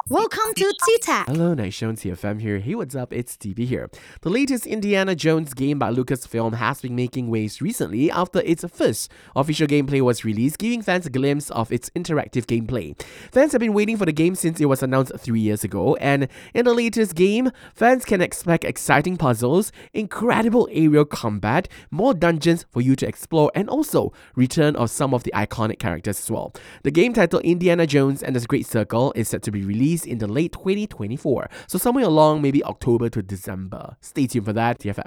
Welcome to T-Tech. Hello, Nation TFM here. Hey, what's up? It's TB here. The latest Indiana Jones game by Lucasfilm has been making waves recently after its first official gameplay was released, giving fans a glimpse of its interactive gameplay. Fans have been waiting for the game since it was announced 3 years ago, and in the latest game, fans can expect exciting puzzles, incredible aerial combat, more dungeons for you to explore, and also return of some of the iconic characters as well. The game titled Indiana Jones and the Great Circle is set to be released in the late 2024, so somewhere along maybe October to December. Stay tuned for that, TFM.